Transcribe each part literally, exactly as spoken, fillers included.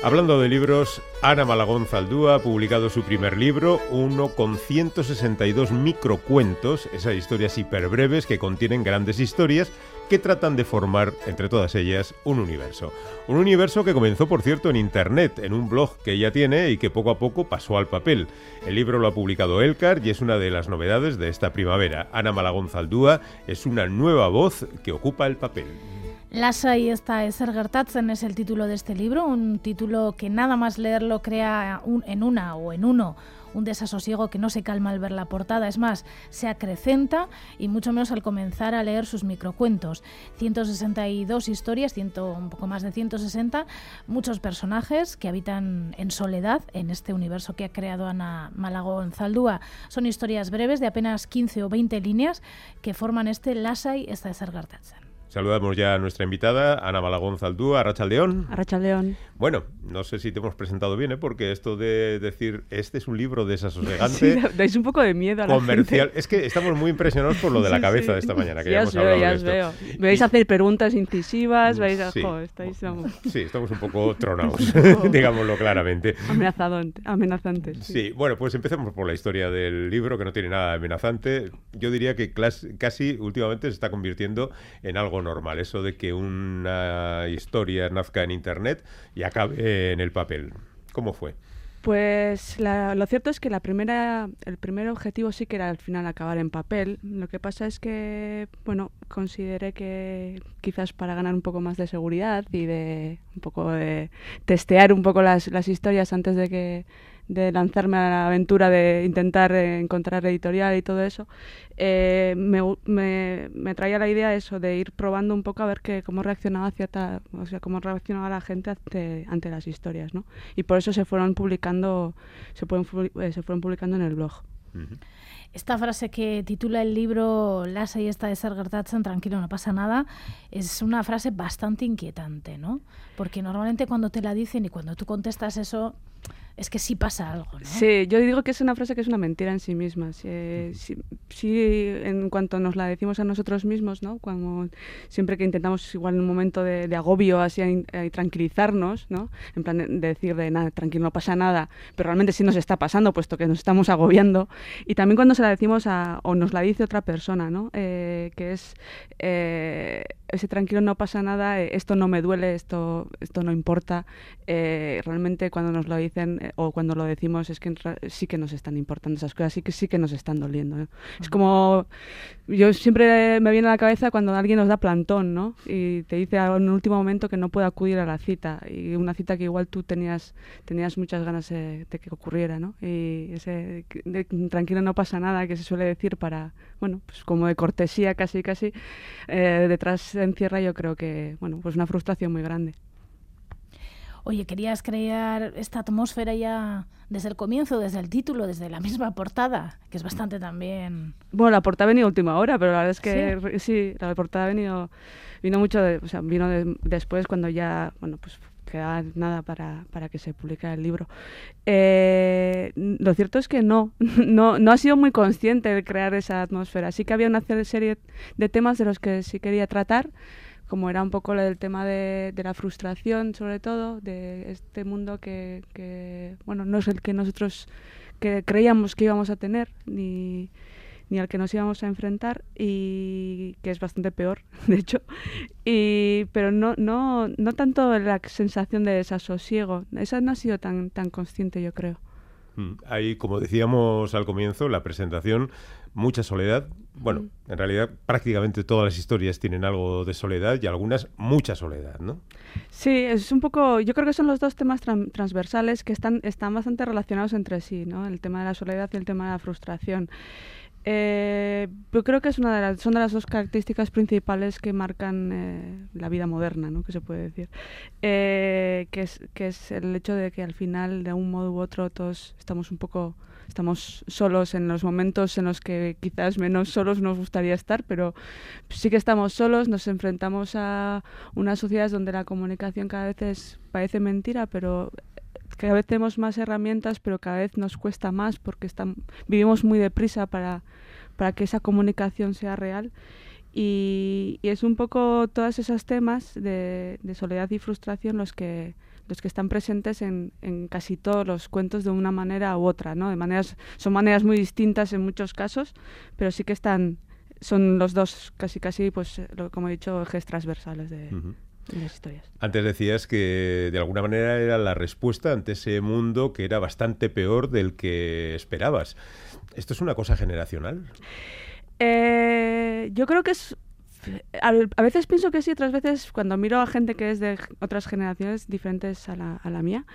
Hablando de libros, Ana Malagón Zaldúa ha publicado su primer libro, uno con ciento sesenta y dos microcuentos, esas historias hiperbreves que contienen grandes historias que tratan de formar, entre todas ellas, un universo. Un universo que comenzó, por cierto, en Internet, en un blog que ella tiene y que poco a poco pasó al papel. El libro lo ha publicado Elcar y es una de las novedades de esta primavera. Ana Malagón Zaldúa es una nueva voz que ocupa el papel. Lasai esta ezer gertatzen es el título de este libro, un título que nada más leerlo crea un, en una o en uno un desasosiego que no se calma al ver la portada, es más, se acrecenta y mucho menos al comenzar a leer sus microcuentos. ciento sesenta y dos historias, ciento, un poco más de ciento sesenta, muchos personajes que habitan en soledad en este universo que ha creado Ana Malagón Zaldúa. Son historias breves de apenas quince o veinte líneas que forman este Lasai esta ezer gertatzen. Saludamos ya a nuestra invitada, Ana Malagón Zaldúa. Arratsaldeón. Arratsaldeón. Bueno, no sé si te hemos presentado bien, ¿eh? Porque esto de decir, este es un libro desasosegante... Sí, dais un poco de miedo a la comercial. gente. Es que estamos muy impresionados por lo de la sí, cabeza sí. de esta mañana, que ya ya hemos os veo, hablado ya de os esto. veo. Me vais a hacer preguntas incisivas, vais a... Sí. Jo, estáis, vamos. Sí, estamos un poco tronados, digámoslo claramente. Amenazadón, amenazantes. Sí. sí, bueno, pues empecemos por la historia del libro, que no tiene nada de amenazante. Yo diría que clas- casi últimamente se está convirtiendo en algo normal, eso de que una historia nazca en Internet y acabe en el papel. ¿Cómo fue? Pues la, lo cierto es que la primera, el primer objetivo sí que era al final acabar en papel. Lo que pasa es que, bueno, consideré que quizás para ganar un poco más de seguridad y de un poco de testear un poco las, las historias antes de que de lanzarme a la aventura de intentar eh, encontrar editorial y todo eso, eh, me, me, me traía la idea eso de ir probando un poco a ver que, cómo reaccionaba cierta, o sea, cómo reaccionaba la gente ante, ante las historias, ¿no? Y por eso se fueron publicando, se fueron, eh, se fueron publicando en el blog. Uh-huh. Esta frase que titula el libro Lasai esta ezer gertatzen, tranquilo, no pasa nada, es una frase bastante inquietante, ¿no? Porque normalmente cuando te la dicen y cuando tú contestas eso, es que sí pasa algo, ¿no? Sí, yo digo que es una frase que es una mentira en sí misma. Sí, sí, sí, en cuanto nos la decimos a nosotros mismos, ¿no? Cuando siempre que intentamos igual en un momento de, de agobio así a, a tranquilizarnos, ¿no? En plan de, de decir de nada, tranquilo, no pasa nada, pero realmente sí nos está pasando, puesto que nos estamos agobiando. Y también cuando se la decimos a, o nos la dice otra persona, ¿no? Eh, que es eh, ese tranquilo, no pasa nada, eh, esto no me duele, esto, esto no importa. Eh, realmente cuando nos lo dicen eh, o cuando lo decimos es que sí que nos están importando esas cosas, sí que sí que nos están doliendo, ¿no? Uh-huh. Es como, yo siempre me viene a la cabeza cuando alguien nos da plantón, ¿no? Y te dice en un último momento que no puede acudir a la cita, y una cita que igual tú tenías tenías muchas ganas de, de que ocurriera, ¿no? Y ese de, tranquilo, no pasa nada, que se suele decir para, bueno, pues como de cortesía casi casi, eh, detrás se encierra, yo creo que, bueno, pues una frustración muy grande. Oye, querías crear esta atmósfera ya desde el comienzo, desde el título, desde la misma portada, que es bastante también... Bueno, la portada ha venido a última hora, pero la verdad es que sí, sí la portada ha venido, vino mucho, de, o sea, vino de, después cuando ya, bueno, pues quedaba nada para, para que se publicara el libro. Eh, lo cierto es que no, no, no ha sido muy consciente de crear esa atmósfera. Sí que había una serie de temas de los que sí quería tratar, como era un poco el tema de, de la frustración, sobre todo, de este mundo que, que, bueno, no es el que nosotros que creíamos que íbamos a tener, ni, ni al que nos íbamos a enfrentar, y que es bastante peor, de hecho. Y, pero no, no, no tanto la sensación de desasosiego, esa no ha sido tan, tan consciente, yo creo. Hay, como decíamos al comienzo, la presentación, mucha soledad. Bueno, mm. en realidad prácticamente todas las historias tienen algo de soledad y algunas mucha soledad, ¿no? Sí, es un poco, yo creo que son los dos temas tran- transversales que están, están bastante relacionados entre sí, ¿no? El tema de la soledad y el tema de la frustración. Eh, yo creo que es una de las, son de las dos características principales que marcan eh, la vida moderna, ¿no? Que se puede decir, eh, que es que es el hecho de que al final, de un modo u otro, todos estamos un poco estamos solos en los momentos en los que quizás menos solos nos gustaría estar, pero sí que estamos solos, nos enfrentamos a unas sociedades donde la comunicación cada vez es, parece mentira, pero cada vez tenemos más herramientas, pero cada vez nos cuesta más porque estamos, vivimos muy deprisa para, para que esa comunicación sea real. Y, y es un poco todos esos temas de, de soledad y frustración los que, los que están presentes en, en casi todos los cuentos de una manera u otra, ¿no? De maneras, son maneras muy distintas en muchos casos, pero sí que están, son los dos casi casi, pues, lo, como he dicho, ejes transversales de, uh-huh. de las historias. Antes decías que de alguna manera era la respuesta ante ese mundo que era bastante peor del que esperabas. ¿Esto es una cosa generacional? Eh, yo creo que es... A veces pienso que sí, otras veces cuando miro a gente que es de otras generaciones diferentes a la, a la mía,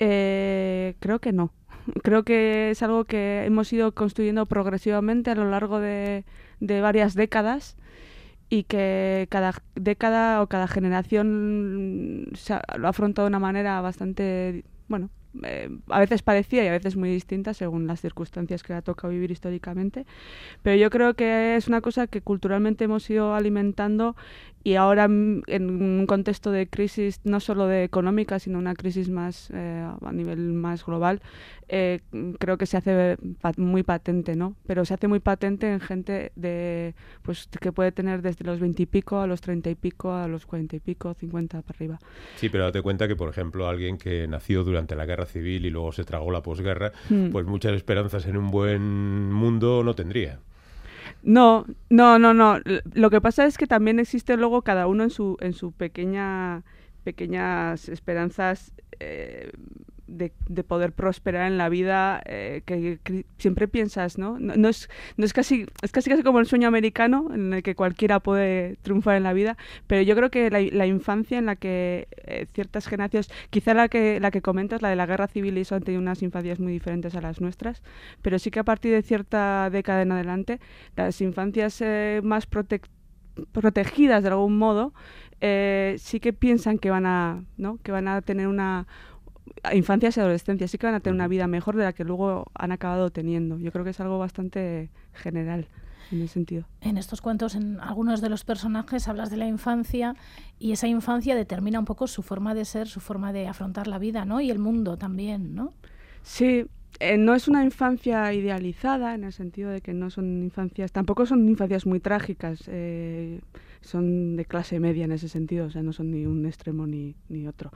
eh, creo que no. Creo que es algo que hemos ido construyendo progresivamente a lo largo de, de varias décadas y que cada década o cada generación se, lo afronta de una manera bastante, bueno, Eh, a veces parecida y a veces muy distinta según las circunstancias que le ha tocado vivir históricamente, pero yo creo que es una cosa que culturalmente hemos ido alimentando y ahora en un contexto de crisis no solo de económica sino una crisis más eh, a nivel más global, eh, creo que se hace pa- muy patente, ¿no? Pero se hace muy patente en gente de pues que puede tener desde los veinte y pico a los treinta y pico a los cuarenta y pico, cincuenta para arriba. Sí, pero date cuenta que, por ejemplo, alguien que nació durante la guerra civil y luego se tragó la posguerra, mm. pues muchas esperanzas en un buen mundo no tendría. No, no, no, no. Lo que pasa es que también existe luego cada uno en su en su pequeña pequeñas esperanzas eh, de, de poder prosperar en la vida, eh, que, que siempre piensas, ¿no? No, no es no es casi es casi casi como el sueño americano en el que cualquiera puede triunfar en la vida, pero yo creo que la, la infancia en la que eh, ciertas generaciones, quizá la que la que comentas, la de la guerra civil, y eso han tenido unas infancias muy diferentes a las nuestras, pero sí que a partir de cierta década en adelante, las infancias eh, más prote- protegidas de algún modo, eh, sí que piensan que van a, ¿no? que van a tener una infancias y adolescencias, sí que van a tener una vida mejor de la que luego han acabado teniendo. Yo creo que es algo bastante general en ese sentido. En estos cuentos, en algunos de los personajes hablas de la infancia y esa infancia determina un poco su forma de ser, su forma de afrontar la vida, ¿no? Y el mundo también, ¿no? Sí, eh, no es una infancia idealizada en el sentido de que no son infancias, tampoco son infancias muy trágicas, eh, son de clase media en ese sentido, o sea, no son ni un extremo ni, ni otro.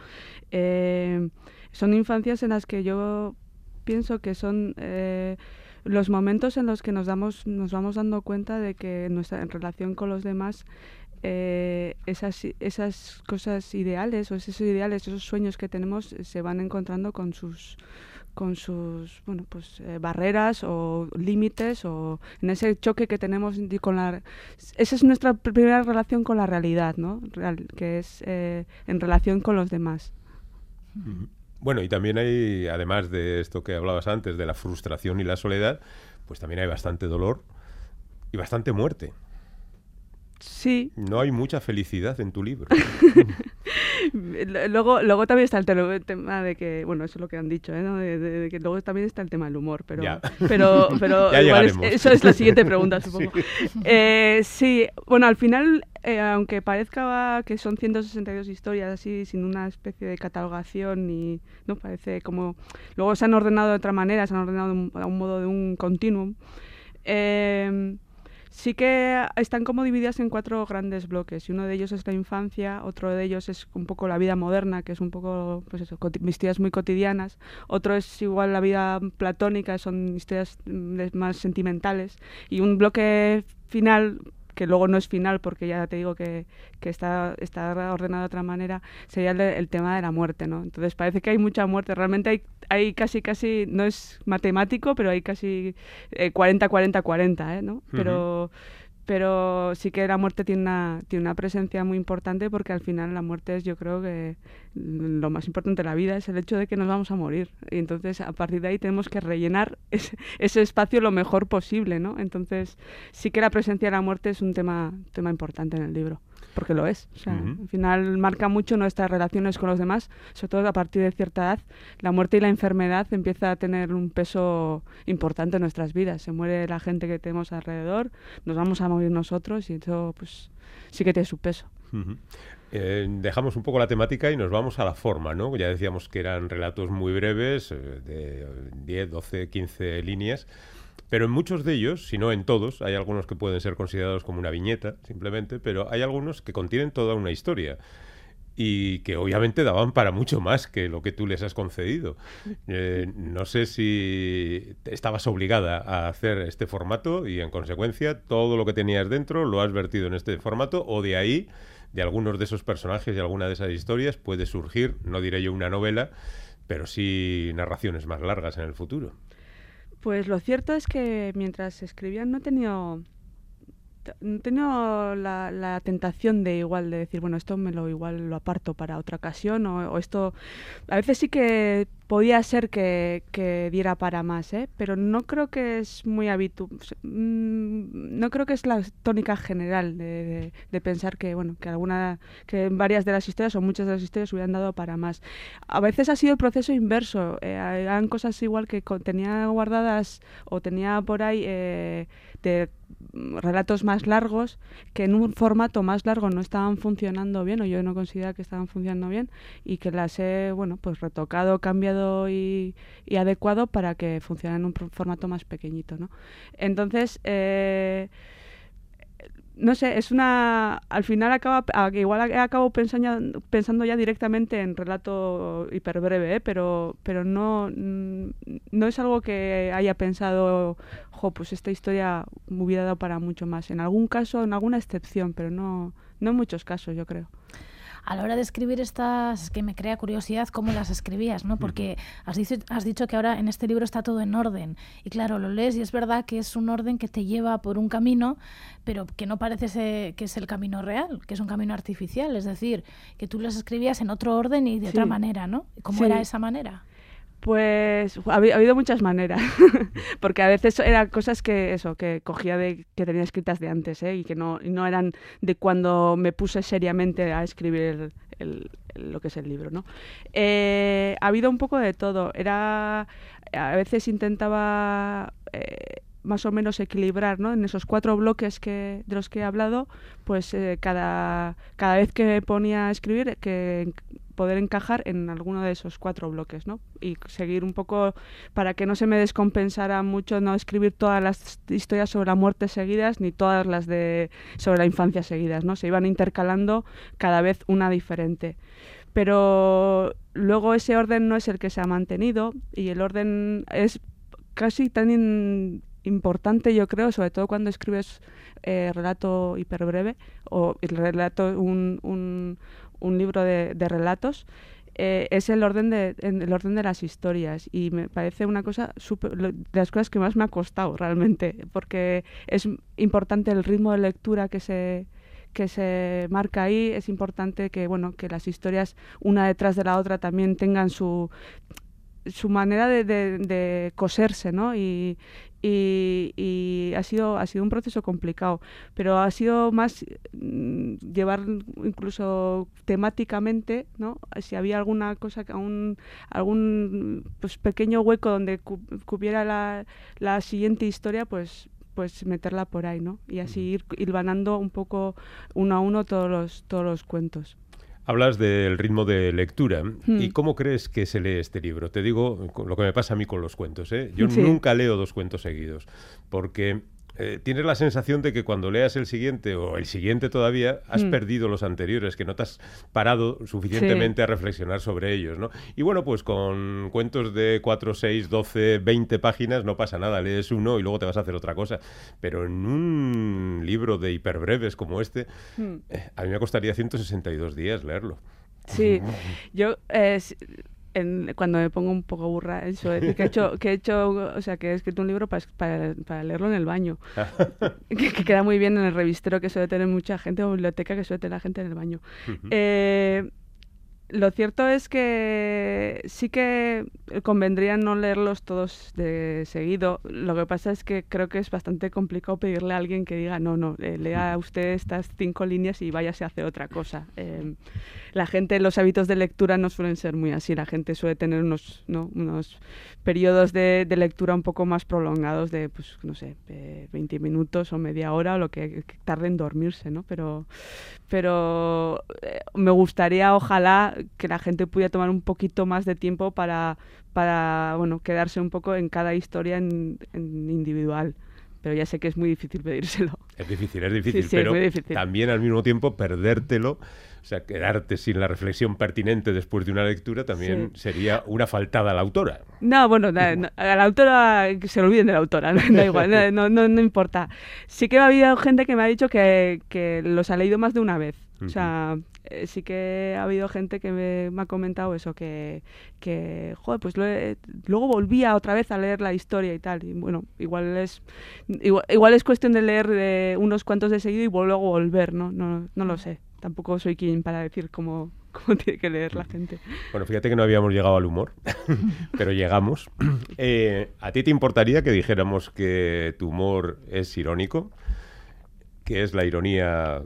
Eh, son infancias en las que yo pienso que son eh, los momentos en los que nos damos, nos vamos dando cuenta de que nuestra en relación con los demás, eh, esas, esas cosas ideales o esos ideales, esos sueños que tenemos eh, se van encontrando con sus con sus bueno pues eh, barreras o límites, o en ese choque que tenemos con la esa es nuestra primera relación con la realidad, ¿no? Real, que es eh, en relación con los demás. Bueno, y también hay, además de esto que hablabas antes, de la frustración y la soledad, pues también hay bastante dolor y bastante muerte. Sí. No hay mucha felicidad en tu libro. luego, luego también está el tema de que, bueno, eso es lo que han dicho, ¿eh? ¿no? de, de, de que luego también está el tema del humor, pero, ya. pero, pero ya igual es, eso es la siguiente pregunta, supongo. Sí, eh, sí. Bueno, al final, eh, aunque parezca que son ciento sesenta y dos historias así, sin una especie de catalogación, ni no parece como, luego se han ordenado de otra manera, se han ordenado a un, a un modo de un continuum. Eh, Sí que están como divididas en cuatro grandes bloques, y uno de ellos es la infancia, otro de ellos es un poco la vida moderna, que es un poco, pues eso, historias muy cotidianas, otro es igual la vida platónica, son historias más sentimentales, y un bloque final, que luego no es final porque ya te digo que, que está, está ordenado de otra manera, sería el, el tema de la muerte, ¿no? Entonces parece que hay mucha muerte, realmente hay, hay casi, casi, no es matemático, pero hay casi eh, cuarenta, cuarenta, cuarenta, ¿eh? ¿no? Uh-huh. Pero, pero sí que la muerte tiene una, tiene una presencia muy importante, porque al final la muerte es, yo creo que lo más importante de la vida es el hecho de que nos vamos a morir, y entonces a partir de ahí tenemos que rellenar ese, ese espacio lo mejor posible, ¿no? Entonces sí que la presencia de la muerte es un tema, tema importante en el libro, porque lo es. O sea, uh-huh. Al final marca mucho nuestras relaciones con los demás, sobre todo a partir de cierta edad. La muerte y la enfermedad empieza a tener un peso importante en nuestras vidas. Se muere la gente que tenemos alrededor, nos vamos a morir nosotros, y eso pues sí que tiene su peso. Uh-huh. Eh, dejamos un poco la temática y nos vamos a la forma, ¿no? Ya decíamos que eran relatos muy breves, eh, de diez, doce, quince líneas, pero en muchos de ellos, si no en todos, hay algunos que pueden ser considerados como una viñeta, simplemente, pero hay algunos que contienen toda una historia. y que obviamente daban para mucho más que lo que tú les has concedido. Eh, no sé si estabas obligada a hacer este formato y en consecuencia todo lo que tenías dentro lo has vertido en este formato, o de ahí, de algunos de esos personajes y alguna de esas historias puede surgir, no diré yo una novela, pero sí narraciones más largas en el futuro. Pues lo cierto es que mientras escribía no he tenido... No he tenido la, la tentación de igual de decir, bueno, esto me lo igual lo aparto para otra ocasión o, o esto... A veces sí que podía ser que, que diera para más, ¿eh? Pero no creo que es muy habitual. No creo que es la tónica general de, de, de pensar que, bueno, que alguna, que varias de las historias o muchas de las historias hubieran dado para más. A veces ha sido el proceso inverso. Eh, eran cosas igual que tenía guardadas o tenía por ahí eh, de relatos más largos que en un formato más largo no estaban funcionando bien, o yo no consideraba que estaban funcionando bien, y que las he, bueno, pues retocado, cambiado y, y adecuado para que funcionaran en un formato más pequeñito, ¿no? Entonces, eh, no sé, es una... Al final acaba, igual acabo pensando, pensando ya directamente en relato hiperbreve, ¿eh? pero, pero no, no es algo que haya pensado, jo, pues esta historia me hubiera dado para mucho más. En algún caso, en alguna excepción, pero no, no en muchos casos, yo creo. A la hora de escribir estas, que me crea curiosidad cómo las escribías, ¿no? Porque has dicho, has dicho que ahora en este libro está todo en orden. Y claro, lo lees y es verdad que es un orden que te lleva por un camino, pero que no parece ser, que es el camino real, que es un camino artificial. Es decir, que tú las escribías en otro orden y de sí. otra manera, ¿no? ¿Cómo sí. era esa manera? Pues ha habido muchas maneras, porque a veces eran cosas que eso que cogía de que tenía escritas de antes, ¿eh? Y que no, y no eran de cuando me puse seriamente a escribir el, el, lo que es el libro, ¿no? Eh, ha habido un poco de todo. Era a veces intentaba eh, más o menos equilibrar, ¿no? En esos cuatro bloques que de los que he hablado, pues eh, cada cada vez que me ponía a escribir que poder encajar en alguno de esos cuatro bloques, ¿no? Y seguir un poco para que no se me descompensara mucho no escribir todas las historias sobre la muerte seguidas ni todas las de sobre la infancia seguidas, ¿no? Se iban intercalando cada vez una diferente. Pero luego ese orden no es el que se ha mantenido y el orden es casi tan in, importante, yo creo, sobre todo cuando escribes eh, relato hiperbreve o el relato un, un un libro de, de relatos, eh, es el orden de el orden de las historias y me parece una cosa super, de las cosas que más me ha costado realmente, porque es importante el ritmo de lectura que se que se marca ahí, es importante que bueno que las historias una detrás de la otra también tengan su su manera de, de, de coserse, ¿no? Y, y, y ha sido ha sido un proceso complicado, pero ha sido más mm, llevar incluso temáticamente, ¿no? Si había alguna cosa, un, algún pues, pequeño hueco donde cu cupiera la, la siguiente historia, pues pues meterla por ahí, ¿no? Y así ir hilvanando un poco uno a uno todos los todos los cuentos. Hablas del ritmo de lectura. Hmm. ¿Y cómo crees que se lee este libro? Te digo lo que me pasa a mí con los cuentos, ¿eh? Yo sí. nunca leo dos cuentos seguidos, porque eh, tienes la sensación de que cuando leas el siguiente o el siguiente todavía has hmm. perdido los anteriores, que no te has parado suficientemente sí. a reflexionar sobre ellos, ¿no? Y bueno, pues con cuentos de cuatro, seis, doce, veinte páginas no pasa nada, lees uno y luego te vas a hacer otra cosa. Pero en un libro de hiperbreves como este, hmm. eh, a mí me costaría ciento sesenta y dos días leerlo. Sí, yo... Eh, En, cuando me pongo un poco burra, eso, es decir, que he hecho, que he hecho, o sea, que he escrito un libro para, para, para leerlo en el baño, que, que queda muy bien en el revistero que suele tener mucha gente, o biblioteca que suele tener la gente en el baño. Uh-huh. eh, lo cierto es que sí que convendría no leerlos todos de seguido. Lo que pasa es que creo que es bastante complicado pedirle a alguien que diga, no, no, eh, lea usted estas cinco líneas y váyase a hacer otra cosa. Eh, la gente, los hábitos de lectura no suelen ser muy así. La gente suele tener unos, ¿no? unos periodos de, de lectura un poco más prolongados de, pues, no sé, eh, veinte minutos o media hora o lo que, que tarde en dormirse, ¿no? Pero, pero eh, me gustaría, ojalá, que la gente pudiera tomar un poquito más de tiempo para, para bueno, quedarse un poco en cada historia en, en individual. Pero ya sé que es muy difícil pedírselo. Es difícil, es difícil, sí, sí, pero es muy difícil. También al mismo tiempo perdértelo, o sea, quedarte sin la reflexión pertinente después de una lectura también sí. sería una faltada a la autora. No, bueno, no, no, a la autora, que se lo olviden de la autora, no, da igual, no, no, no importa. Sí que ha habido gente que me ha dicho que, que los ha leído más de una vez. O sea, eh, sí que ha habido gente que me, me ha comentado eso, que, que joder, pues lo he, luego volvía otra vez a leer la historia y tal. Y bueno, igual es igual, igual es cuestión de leer de unos cuantos de seguido y luego volver, ¿no? No, no lo sé. Tampoco soy quien para decir cómo, cómo tiene que leer la gente. Bueno, fíjate que no habíamos llegado al humor, pero llegamos. Eh, ¿A ti te importaría que dijéramos que tu humor es irónico? ¿Que es la ironía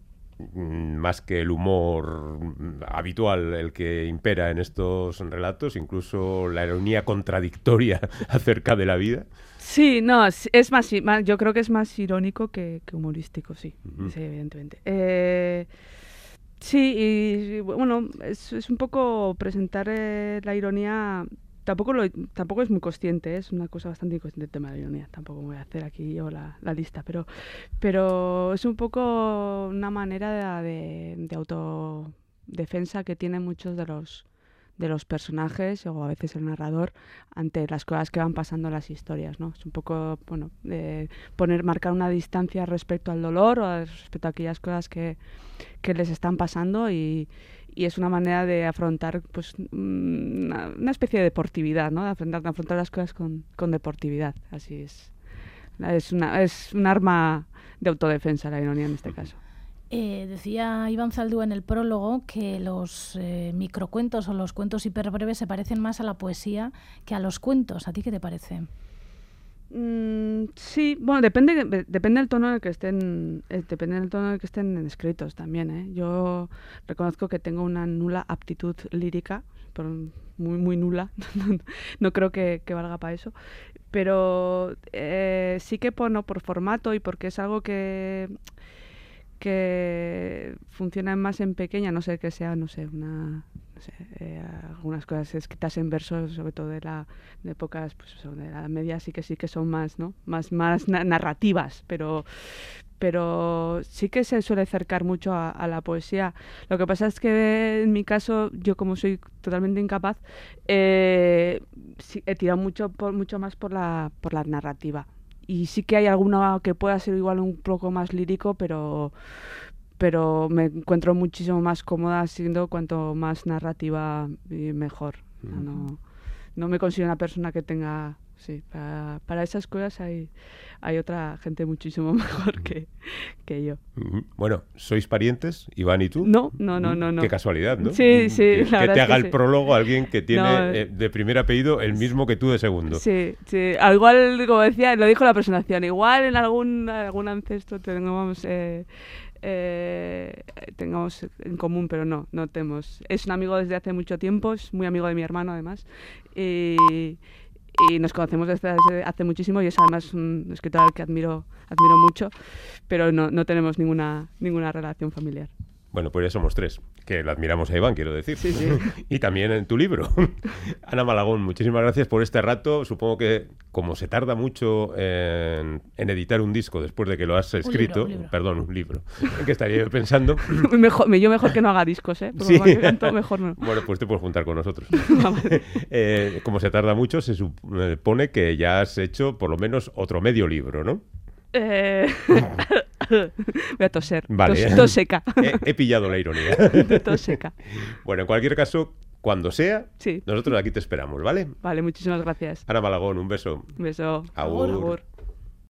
más que el humor habitual el que impera en estos relatos, incluso la ironía contradictoria acerca de la vida? Sí, no, es más, yo creo que es más irónico que, que humorístico, sí, uh-huh. sí, evidentemente. Eh, sí, y bueno, es, es un poco presentar eh, la ironía. Tampoco, lo, tampoco es muy consciente, ¿eh? Es una cosa bastante inconsciente el tema de la ironía. Tampoco voy a hacer aquí yo la, la lista, pero, pero es un poco una manera de, de autodefensa que tienen muchos de los, de los personajes o a veces el narrador ante las cosas que van pasando en las historias, ¿no? Es un poco, bueno, de poner, marcar una distancia respecto al dolor o respecto a aquellas cosas que, que les están pasando y Y es una manera de afrontar pues una, una especie de deportividad, ¿no? De afrontar, de afrontar las cosas con, con deportividad. Así es. Es, una, es un arma de autodefensa la ironía en este caso. Eh, decía Iván Zaldúa en el prólogo que los eh, microcuentos o los cuentos hiperbreves se parecen más a la poesía que a los cuentos. ¿A ti qué te parece? Mm, sí, bueno, depende depende del tono en el que estén eh, depende del tono en el que estén escritos también, ¿eh? Yo reconozco que tengo una nula aptitud lírica, pero muy muy nula. No creo que, que valga para eso, pero eh, sí que por, no, por formato y porque es algo que que funciona más en pequeña, no sé que sea, no sé, una no sé, eh, algunas cosas escritas en versos, sobre todo de la de épocas pues eso, de la media, sí que sí que son más, ¿no? Más más na- narrativas, pero pero sí que se suele acercar mucho a, a la poesía. Lo que pasa es que en mi caso, yo como soy totalmente incapaz, eh, sí, he tirado mucho por, mucho más por la por la narrativa. Y sí que hay alguna que pueda ser igual un poco más lírico, pero pero me encuentro muchísimo más cómoda siendo cuanto más narrativa y mejor. Mm. No, no me considero una persona que tenga... Sí, para, para esas cosas hay, hay otra gente muchísimo mejor que, que yo. Bueno, ¿sois parientes, Iván y tú? No, no, no, no. no. Qué casualidad, ¿no? Sí, sí. Que, la que te haga es el que sí. prólogo alguien que tiene No, eh, de primer apellido el mismo que tú de segundo. Sí, sí. Al igual, como decía, lo dijo la presentación, igual en algún, algún ancestro tengamos... Eh, Eh, tengamos en común, pero no, no tenemos. Es un amigo desde hace mucho tiempo, es muy amigo de mi hermano además, y, y nos conocemos desde hace, hace muchísimo y es además un escritor al que admiro, admiro mucho, pero no, no tenemos ninguna, ninguna relación familiar. Bueno, pues ya somos tres, que lo admiramos a Iván, quiero decir. Sí, sí. Y también en tu libro. Ana Malagón, muchísimas gracias por este rato. Supongo que como se tarda mucho en, en editar un disco después de que lo has escrito, un libro, un libro. perdón, un libro, en que estaría yo pensando... mejor, yo mejor que no haga discos, ¿eh? Por Sí. lo que canto, mejor no. Bueno, pues te puedes juntar con nosotros. eh, como se tarda mucho, se supone que ya has hecho por lo menos otro medio libro, ¿no? Eh... Voy a toser. Vale. Tos, tos seca. He, he pillado la ironía. Tos seca. Bueno, en cualquier caso, cuando sea, sí. nosotros aquí te esperamos, ¿vale? Vale, muchísimas gracias. Ana Malagón, un beso. Un beso. Agur. Agur.